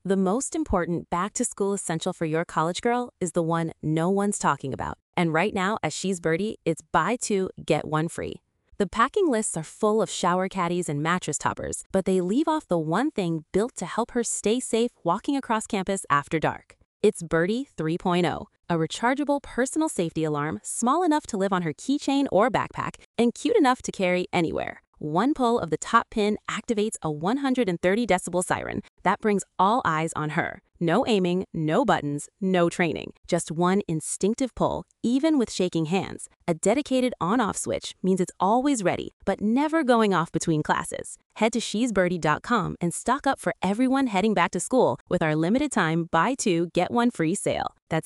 The most important back-to-school essential for your college girl is the one no one's talking about. And right now at She's Birdie, it's buy two, get one free. The packing lists are full of shower caddies and mattress toppers, but they leave off the one thing built to help her stay safe walking across campus after dark. It's Birdie 3.0, a rechargeable personal safety alarm small enough to live on her keychain or backpack and cute enough to carry anywhere. One pull of the top pin activates a 130 decibel siren that brings all eyes on her. No aiming, no buttons, no training. Just one instinctive pull, even with shaking hands. A dedicated on-off switch means it's always ready, but never going off between classes. Head to shesbirdie.com and stock up for everyone heading back to school with our limited time buy two, get one free sale. That's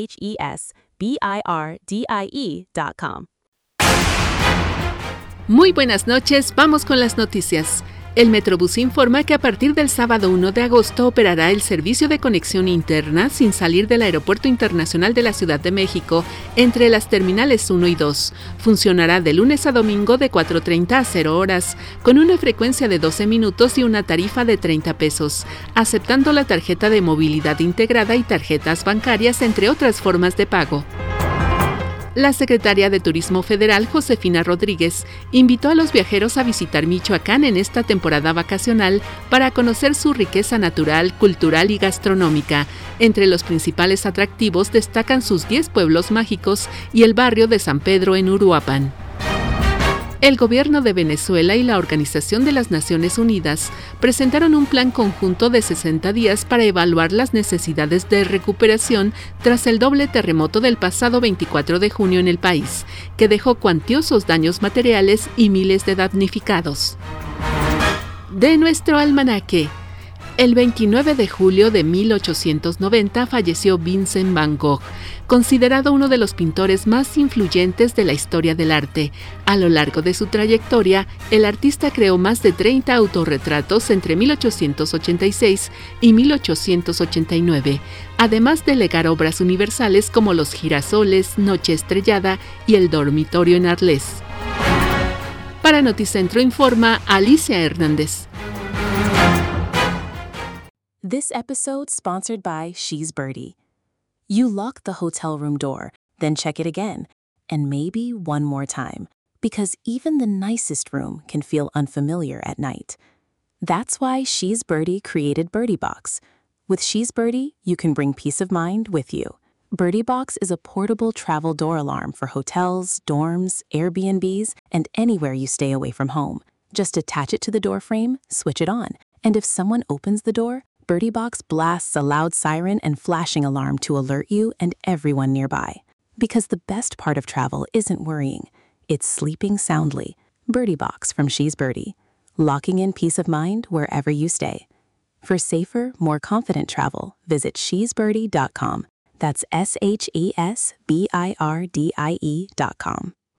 SHESBIRDIE.com. Muy buenas noches, vamos con las noticias. El Metrobús informa que a partir del sábado 1 de agosto operará el servicio de conexión interna sin salir del Aeropuerto Internacional de la Ciudad de México entre las terminales 1 y 2. Funcionará de lunes a domingo de 4:30 a 0 horas, con una frecuencia de 12 minutos y una tarifa de 30 pesos, aceptando la tarjeta de movilidad integrada y tarjetas bancarias, entre otras formas de pago. La secretaria de Turismo Federal, Josefina Rodríguez, invitó a los viajeros a visitar Michoacán en esta temporada vacacional para conocer su riqueza natural, cultural y gastronómica. Entre los principales atractivos destacan sus 10 pueblos mágicos y el barrio de San Pedro en Uruapan. El gobierno de Venezuela y la Organización de las Naciones Unidas presentaron un plan conjunto de 60 días para evaluar las necesidades de recuperación tras el doble terremoto del pasado 24 de junio en el país, que dejó cuantiosos daños materiales y miles de damnificados. De nuestro almanaque. El 29 de julio de 1890 falleció Vincent Van Gogh, considerado uno de los pintores más influyentes de la historia del arte. A lo largo de su trayectoria, el artista creó más de 30 autorretratos entre 1886 y 1889, además de legar obras universales como Los girasoles, Noche estrellada y El dormitorio en Arles. Para Noticentro informa Alicia Hernández. This episode sponsored by She's Birdie. You lock the hotel room door, then check it again, and maybe one more time, because even the nicest room can feel unfamiliar at night. That's why She's Birdie created Birdie Box. With She's Birdie, you can bring peace of mind with you. Birdie Box is a portable travel door alarm for hotels, dorms, Airbnbs, and anywhere you stay away from home. Just attach it to the door frame, switch it on, and if someone opens the door, Birdie Box blasts a loud siren and flashing alarm to alert you and everyone nearby. Because the best part of travel isn't worrying, it's sleeping soundly. Birdie Box from She's Birdie, locking in peace of mind wherever you stay. For safer, more confident travel, visit shesbirdie.com. That's SHESBIRDIE.com.